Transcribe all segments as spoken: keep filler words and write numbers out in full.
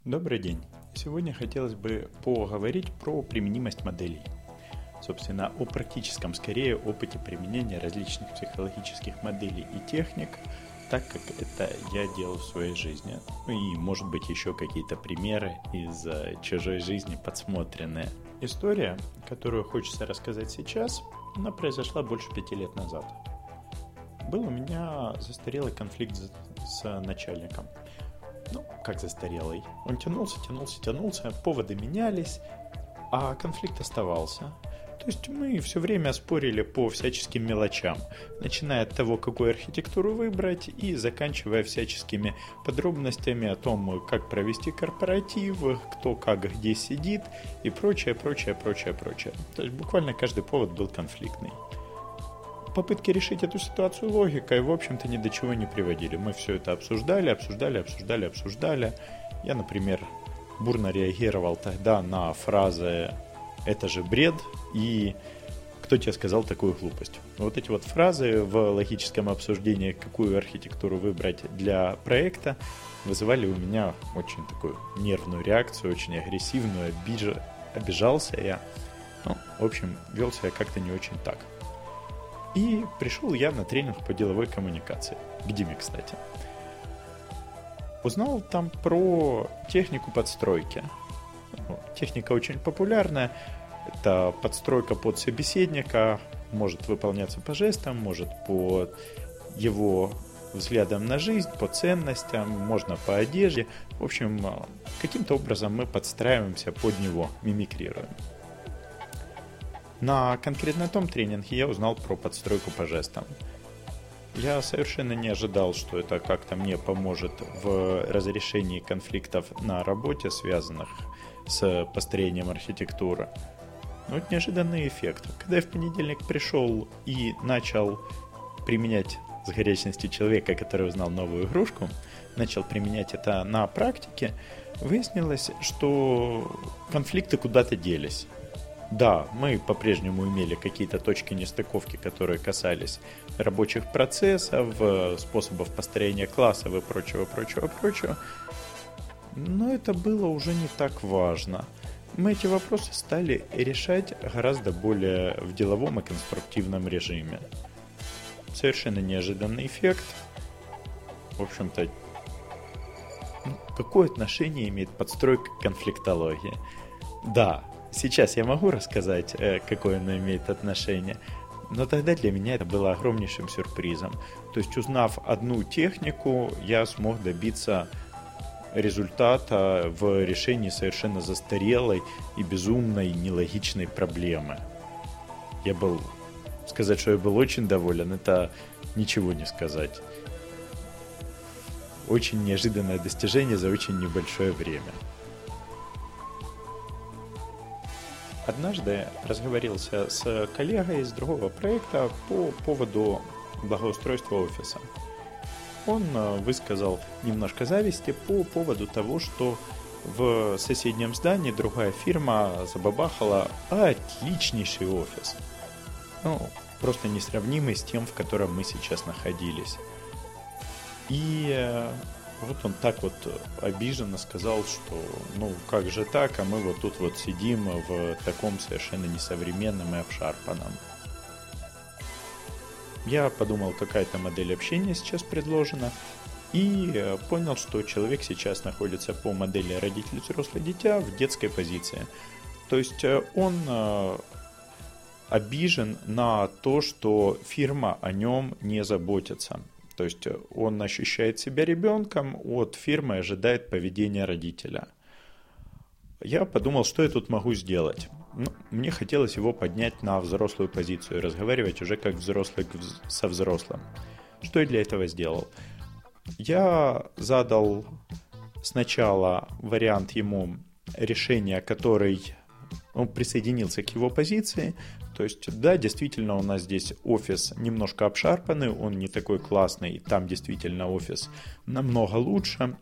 Добрый день. Сегодня хотелось бы поговорить про применимость моделей. Собственно, о практическом, скорее, опыте применения различных психологических моделей и техник, так как это я делал в своей жизни. Ну и, может быть, еще какие-то примеры из чужой жизни подсмотренные. История, которую хочется рассказать сейчас, она произошла больше пяти лет назад. Был у меня застарелый конфликт с начальником. Ну, как застарелый. Он тянулся, тянулся, тянулся, поводы менялись, а конфликт оставался. То есть мы все время спорили по всяческим мелочам, начиная от того, какую архитектуру выбрать, и заканчивая всяческими подробностями о том, как провести корпоратив, кто как где сидит и прочее, прочее, прочее, прочее. То есть буквально каждый повод был конфликтный. Попытки решить эту ситуацию логикой, в общем-то, ни до чего не приводили. Мы все это обсуждали, обсуждали, обсуждали, обсуждали. Я, например, бурно реагировал тогда на фразы «это же бред» и «кто тебе сказал такую глупость?». Вот эти вот фразы в логическом обсуждении, какую архитектуру выбрать для проекта, вызывали у меня очень такую нервную реакцию, очень агрессивную, обиж... обижался я. Ну, в общем, вел себя как-то не очень так. И пришел я на тренинг по деловой коммуникации, к Диме, кстати. Узнал там про технику подстройки. Ну, техника очень популярная. Это подстройка под собеседника. Может выполняться по жестам, может по его взглядам на жизнь, по ценностям, можно по одежде. В общем, каким-то образом мы подстраиваемся под него, мимикрируем. На конкретно том тренинге я узнал про подстройку по жестам. Я совершенно не ожидал, что это как-то мне поможет в разрешении конфликтов на работе, связанных с построением архитектуры. Но это неожиданный эффект. Когда я в понедельник пришел и начал применять с горячностью человека, который узнал новую игрушку, начал применять это на практике, выяснилось, что конфликты куда-то делись. Да, мы по-прежнему имели какие-то точки нестыковки, которые касались рабочих процессов, способов построения классов и прочего, прочего, прочего. Но это было уже не так важно. Мы эти вопросы стали решать гораздо более в деловом и конструктивном режиме. Совершенно неожиданный эффект. В общем-то, какое отношение имеет подстройка к конфликтологии? Да. Сейчас я могу рассказать, какое оно имеет отношение, но тогда для меня это было огромнейшим сюрпризом. То есть, узнав одну технику, я смог добиться результата в решении совершенно застарелой и безумной, нелогичной проблемы. Я был... Сказать, что я был очень доволен, это ничего не сказать. Очень неожиданное достижение за очень небольшое время. Однажды разговорился с коллегой из другого проекта по поводу благоустройства офиса. Он высказал немножко зависти по поводу того, что в соседнем здании другая фирма забабахала отличнейший офис. Ну, просто несравнимый с тем, в котором мы сейчас находились. И... Вот он так вот обиженно сказал, что ну как же так, а мы вот тут вот сидим в таком совершенно несовременном и обшарпанном. Я подумал, какая-то модель общения сейчас предложена, и понял, что человек сейчас находится по модели родитель-взрослый-дитя в детской позиции. То есть он обижен на то, что фирма о нем не заботится. То есть он ощущает себя ребенком, от фирмы ожидает поведения родителя. Я подумал, что я тут могу сделать. Ну, мне хотелось его поднять на взрослую позицию и разговаривать уже как взрослый со взрослым. Что я для этого сделал? Я задал сначала вариант ему решения, который он присоединился к его позиции. То есть, да, действительно, у нас здесь офис немножко обшарпанный, он не такой классный, там действительно офис намного лучше.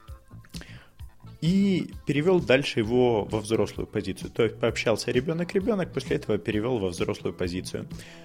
И перевел дальше его во взрослую позицию. То есть, пообщался ребенок-ребенок, после этого перевел во взрослую позицию,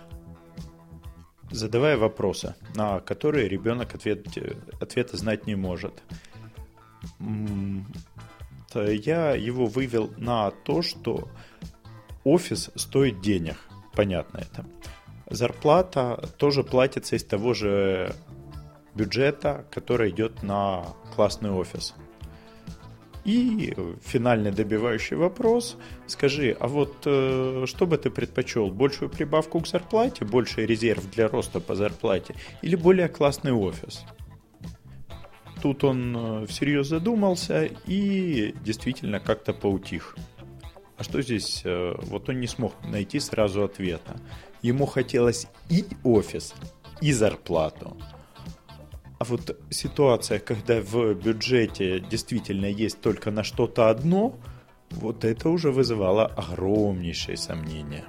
задавая вопросы, на которые ребенок ответ, ответа знать не может. я его вывел на то, что офис стоит денег. Понятно это. Зарплата тоже платится из того же бюджета, который идет на классный офис. И финальный добивающий вопрос. Скажи, а вот э, что бы ты предпочел? Большую прибавку к зарплате, больший резерв для роста по зарплате или более классный офис? Тут он всерьез задумался и действительно как-то поутих. А что здесь? Э, вот он не смог найти сразу ответа. Ему хотелось и офис, и зарплату. А вот ситуация, когда в бюджете действительно есть только на что-то одно, вот это уже вызывало огромнейшие сомнения.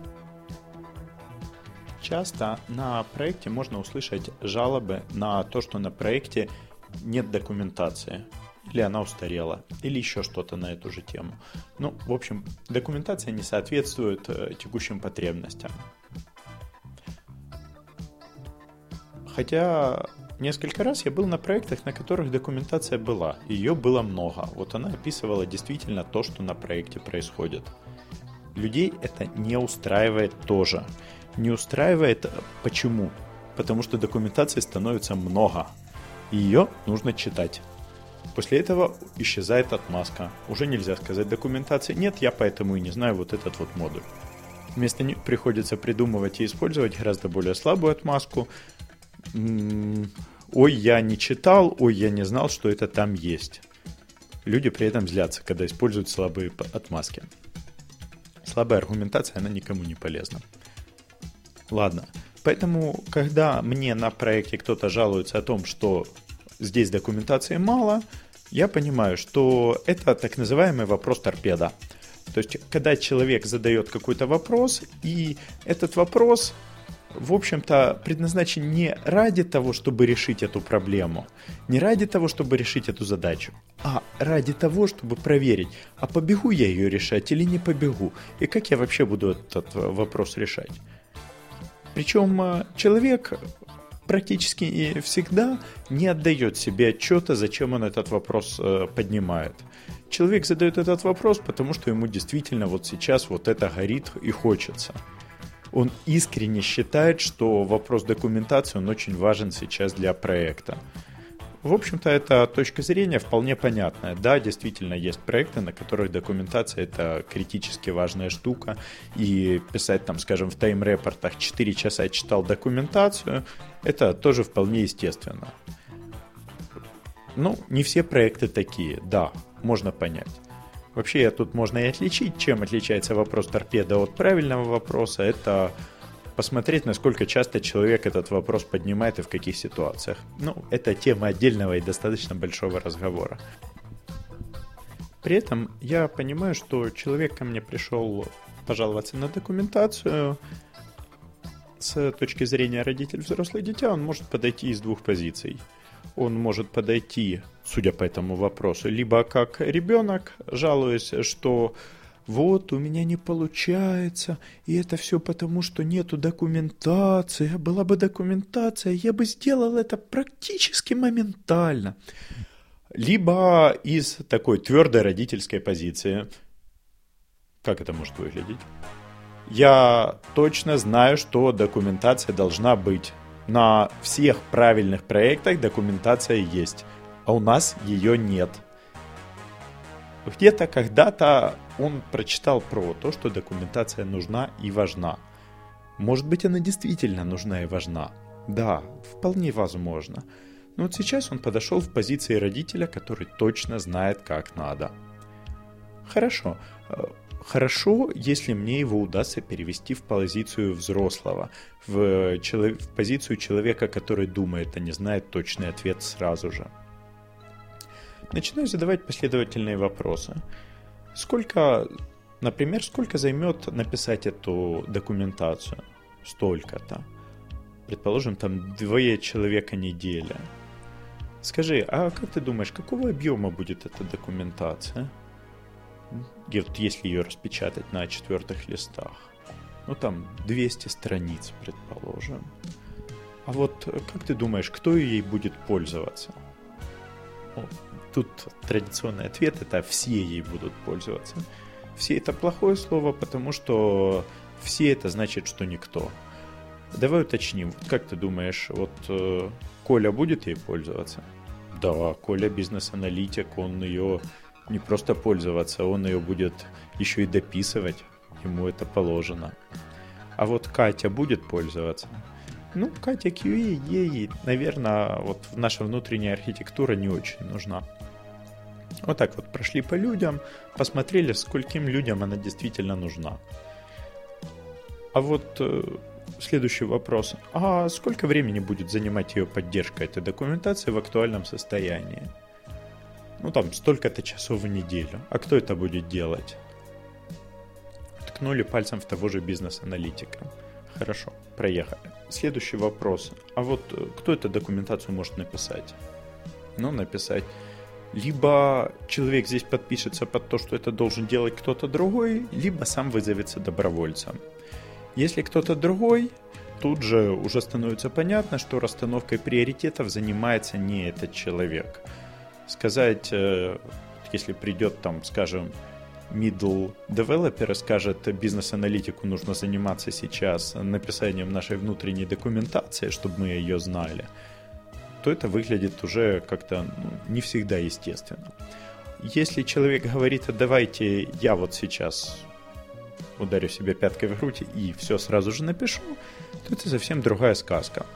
Часто на проекте можно услышать жалобы на то, что на проекте нет документации, или она устарела, или еще что-то на эту же тему. Ну, в общем, документация не соответствует текущим потребностям. Хотя несколько раз я был на проектах, на которых документация была. Ее было много. Вот она описывала действительно то, что на проекте происходит. Людей это не устраивает тоже. Не устраивает почему? Потому что документации становится много. И ее нужно читать. После этого исчезает отмазка. Уже нельзя сказать документации. Нет, я поэтому и не знаю вот этот вот модуль. Вместо них приходится придумывать и использовать гораздо более слабую отмазку. Ой, я не читал, ой, я не знал, что это там есть. Люди при этом злятся, когда используют слабые отмазки. Слабая аргументация, она никому не полезна. Ладно, поэтому, когда мне на проекте кто-то жалуется о том, что здесь документации мало, я понимаю, что это так называемый вопрос торпеда. То есть, когда человек задает какой-то вопрос, и этот вопрос, в общем-то, предназначен не ради того, чтобы решить эту проблему, не ради того, чтобы решить эту задачу, а ради того, чтобы проверить, а побегу я ее решать или не побегу, и как я вообще буду этот вопрос решать. Причем человек практически всегда не отдает себе отчета, зачем он этот вопрос поднимает. Человек задает этот вопрос, потому что ему действительно вот сейчас вот это горит и хочется. Он искренне считает, что вопрос документации, он очень важен сейчас для проекта. В общем-то, эта точка зрения вполне понятная. Да, действительно, есть проекты, на которых документация – это критически важная штука. И писать там, скажем, в тайм-репортах четыре часа читал документацию – это тоже вполне естественно. Ну, не все проекты такие, да, можно понять. Вообще, тут можно и отличить, чем отличается вопрос торпеда от правильного вопроса. Это посмотреть, насколько часто человек этот вопрос поднимает и в каких ситуациях. Ну, это тема отдельного и достаточно большого разговора. При этом я понимаю, что человек ко мне пришел пожаловаться на документацию. С точки зрения родитель взрослых дитя, он может подойти из двух позиций. Он может подойти, судя по этому вопросу, либо как ребенок, жалуясь, что вот у меня не получается, и это все потому, что нету документации. А была бы документация, я бы сделал это практически моментально. Либо из такой твердой родительской позиции. Как это может выглядеть? Я точно знаю, что документация должна быть. На всех правильных проектах документация есть, а у нас ее нет. Где-то когда-то он прочитал про то, что документация нужна и важна. Может быть, она действительно нужна и важна. Да, вполне возможно. Но вот сейчас он подошел в позиции родителя, который точно знает, как надо. Хорошо. Хорошо, если мне его удастся перевести в позицию взрослого, в, челов... в позицию человека, который думает, а не знает точный ответ сразу же. Начинаю задавать последовательные вопросы. Сколько, например, сколько займет написать эту документацию? Столько-то. Предположим, там двое человека неделя. Скажи, а как ты думаешь, какого объема будет эта документация? Если ее распечатать на четвертых листах. Ну там двести страниц, предположим. А вот как ты думаешь, кто ей будет пользоваться? тут традиционный ответ – это все ей будут пользоваться. Все – это плохое слово, потому что все – это значит, что никто. Давай уточним. Вот как ты думаешь, вот э, Коля будет ей пользоваться? Да, Коля бизнес-аналитик, он ее не просто пользоваться, он ее будет еще и дописывать, ему это положено. А вот Катя будет пользоваться? Ну, Катя кью эй, ей, наверное, вот наша внутренняя архитектура не очень нужна. Вот так вот прошли по людям, посмотрели, скольким людям она действительно нужна. А вот э, следующий вопрос. А сколько времени будет занимать ее поддержка этой документации в актуальном состоянии? Ну, там, столько-то часов в неделю. А кто это будет делать? Ткнули пальцем в того же бизнес-аналитика. Хорошо, проехали. Следующий вопрос. А вот кто эту документацию может написать? Ну, написать. Либо человек здесь подпишется под то, что это должен делать кто-то другой, либо сам вызовется добровольцем. Если кто-то другой, тут же уже становится понятно, что расстановкой приоритетов занимается не этот человек. Сказать, если придет там, скажем, middle developer и скажет, бизнес-аналитику нужно заниматься сейчас написанием нашей внутренней документации, чтобы мы ее знали, то это выглядит уже как-то ну, не всегда естественно. Если человек говорит, а давайте я вот сейчас ударю себя пяткой в грудь и все сразу же напишу, то это совсем другая сказка.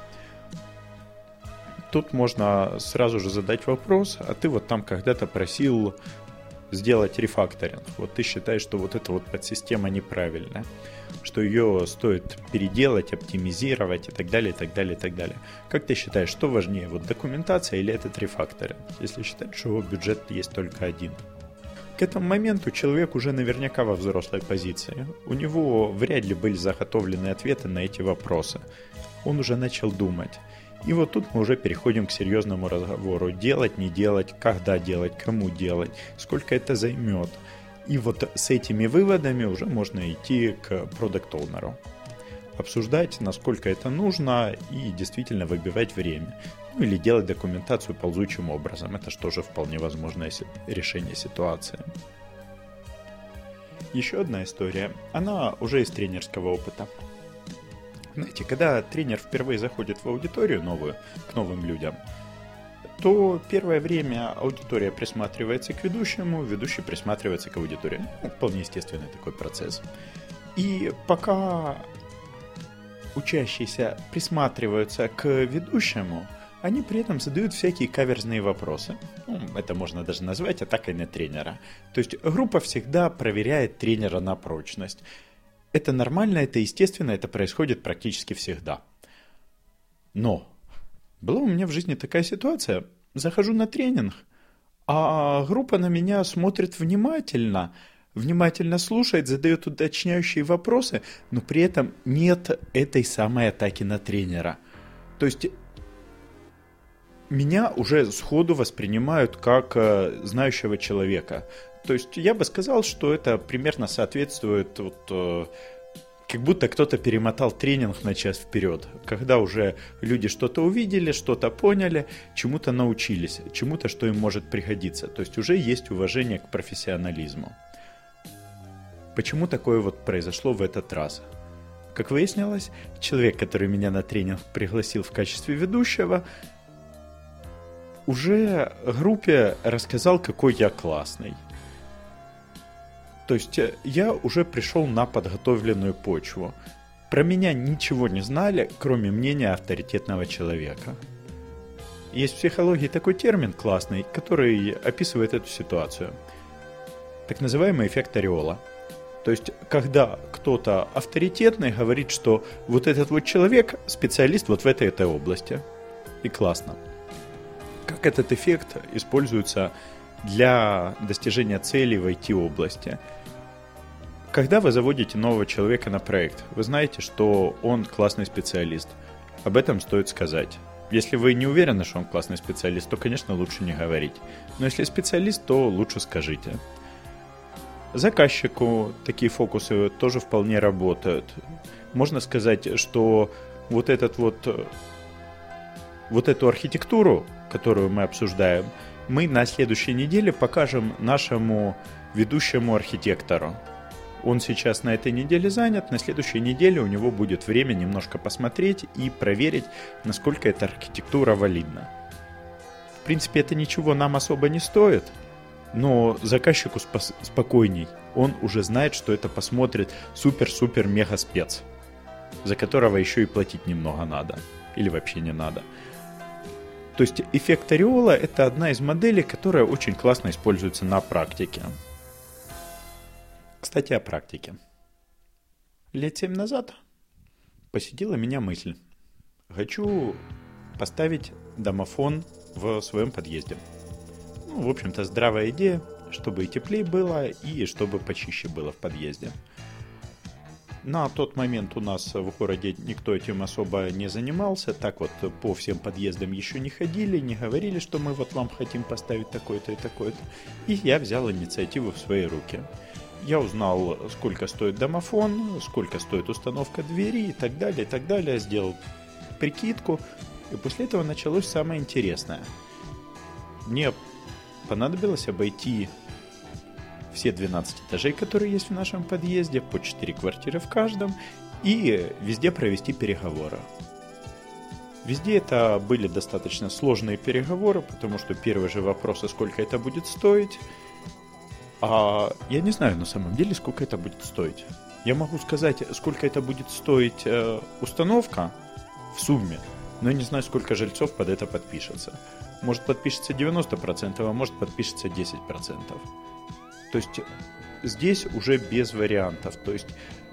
Тут можно сразу же задать вопрос, а ты вот там когда-то просил сделать рефакторинг. Вот ты считаешь, что вот эта вот подсистема неправильная, что ее стоит переделать, оптимизировать и так далее, и так далее, и так далее. Как ты считаешь, что важнее, вот документация или этот рефакторинг, если считать, что его бюджет есть только один? К этому моменту человек уже наверняка во взрослой позиции. У него вряд ли были заготовлены ответы на эти вопросы. Он уже начал думать. И вот тут мы уже переходим к серьезному разговору. Делать, не делать, когда делать, кому делать, сколько это займет. И вот с этими выводами уже можно идти к продакт-оунеру. Обсуждать, насколько это нужно, и действительно выбивать время. Ну или делать документацию ползучим образом. Это же тоже вполне возможное решение ситуации. Еще одна история. Она уже из тренерского опыта. Знаете, когда тренер впервые заходит в аудиторию новую, к новым людям, то первое время аудитория присматривается к ведущему, ведущий присматривается к аудитории. Ну, вполне естественный такой процесс. И пока учащиеся присматриваются к ведущему, они при этом задают всякие каверзные вопросы. Ну, это можно даже назвать атакой на тренера. То есть группа всегда проверяет тренера на прочность. Это нормально, это естественно, это происходит практически всегда. Но была у меня в жизни такая ситуация. Захожу на тренинг, а группа на меня смотрит внимательно, внимательно слушает, задает уточняющие вопросы, но при этом нет этой самой атаки на тренера. То есть меня уже сходу воспринимают как знающего человека. То есть я бы сказал, что это примерно соответствует, вот, как будто кто-то перемотал тренинг на час вперед, когда уже люди что-то увидели, что-то поняли, чему-то научились, чему-то, что им может пригодиться. То есть уже есть уважение к профессионализму. Почему такое вот произошло в этот раз? Как выяснилось, человек, который меня на тренинг пригласил в качестве ведущего, уже группе рассказал, какой я классный. То есть я уже пришел на подготовленную почву. Про меня ничего не знали, кроме мнения авторитетного человека. Есть в психологии такой термин классный, который описывает эту ситуацию. Так называемый эффект ореола. То есть, когда кто-то авторитетный говорит, что вот этот вот человек специалист вот в этой, этой области. И классно. Как этот эффект используется для достижения целей в ай ти-области? Когда вы заводите нового человека на проект, вы знаете, что он классный специалист. Об этом стоит сказать. Если вы не уверены, что он классный специалист, то, конечно, лучше не говорить. Но если специалист, то лучше скажите. Заказчику такие фокусы тоже вполне работают. Можно сказать, что вот, этот вот, вот эту архитектуру, которую мы обсуждаем, мы на следующей неделе покажем нашему ведущему архитектору. Он сейчас на этой неделе занят, на следующей неделе у него будет время немножко посмотреть и проверить, насколько эта архитектура валидна. В принципе, это ничего нам особо не стоит, но заказчику спо- спокойней. Он уже знает, что это посмотрит супер-супер-мега-спец, за которого еще и платить немного надо. Или вообще не надо. То есть эффект ореола — это одна из моделей, которая очень классно используется на практике. Кстати, о практике. Лет семь назад посетила меня мысль. Хочу поставить домофон в своем подъезде. Ну, в общем-то, здравая идея, чтобы и теплее было, и чтобы почище было в подъезде. На тот момент у нас в городе никто этим особо не занимался. Так вот, по всем подъездам еще не ходили, не говорили, что мы вот вам хотим поставить такой-то и такой-то. И я взял инициативу в свои руки. Я узнал, сколько стоит домофон, сколько стоит установка двери и так далее, и так далее. Сделал прикидку, и после этого началось самое интересное. Мне понадобилось обойти все двенадцать этажей, которые есть в нашем подъезде, по четыре квартиры в каждом, и везде провести переговоры. Везде это были достаточно сложные переговоры, потому что первый же вопрос, а сколько это будет стоить. А я не знаю на самом деле, сколько это будет стоить. Я могу сказать, сколько это будет стоить э, установка в сумме, но я не знаю, сколько жильцов под это подпишется. Может подпишется девяносто процентов, а может подпишется десять процентов. То есть здесь уже без вариантов. То есть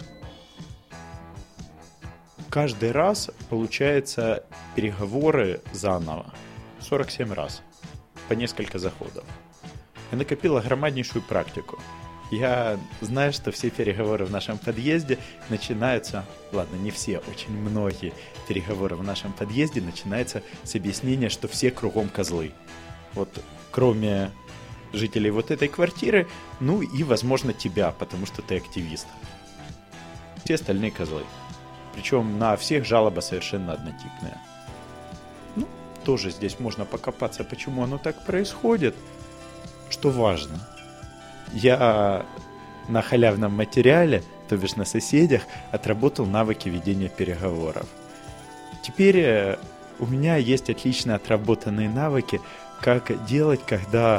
каждый раз получается переговоры заново. сорок семь раз. По несколько заходов. Я накопил огромнейшую практику. Я знаю, что все переговоры в нашем подъезде начинаются... Ладно, не все, очень многие переговоры в нашем подъезде начинаются с объяснения, что все кругом козлы. Вот кроме жителей вот этой квартиры, ну и, возможно, тебя, потому что ты активист. Все остальные козлы. Причем на всех жалоба совершенно однотипная. Ну, тоже здесь можно покопаться, почему оно так происходит. Что важно, я на халявном материале, то бишь на соседях, отработал навыки ведения переговоров. Теперь у меня есть отлично отработанные навыки, как делать, когда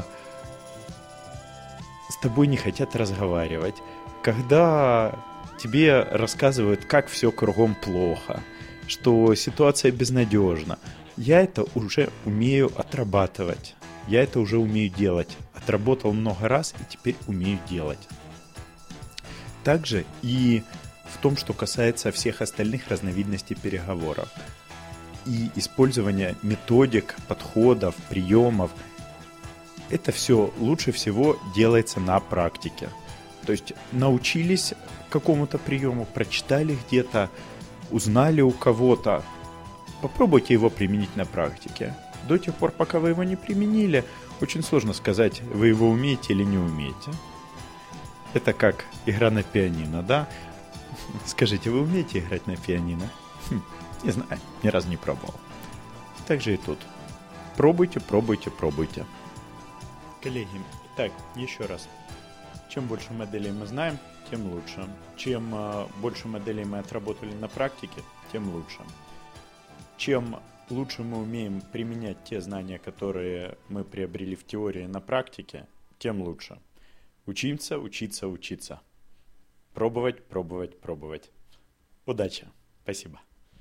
с тобой не хотят разговаривать, когда тебе рассказывают, как все кругом плохо, что ситуация безнадежна. Я это уже умею отрабатывать. Я это уже умею делать. Отработал много раз и теперь умею делать. Также и в том, что касается всех остальных разновидностей переговоров. И использования методик, подходов, приемов. Это все лучше всего делается на практике. То есть научились какому-то приему, прочитали где-то, узнали у кого-то. Попробуйте его применить на практике. До тех пор, пока вы его не применили, очень сложно сказать, вы его умеете или не умеете. Это как игра на пианино, да? Скажите, вы умеете играть на пианино? Хм, не знаю, ни разу не пробовал. Так же и тут. Пробуйте, пробуйте, пробуйте. Коллеги, итак, еще раз. Чем больше моделей мы знаем, тем лучше. Чем э, больше моделей мы отработали на практике, тем лучше. Чем лучше мы умеем применять те знания, которые мы приобрели в теории на практике, тем лучше. Учиться, учиться, учиться. Пробовать, пробовать, пробовать. Удачи. Спасибо.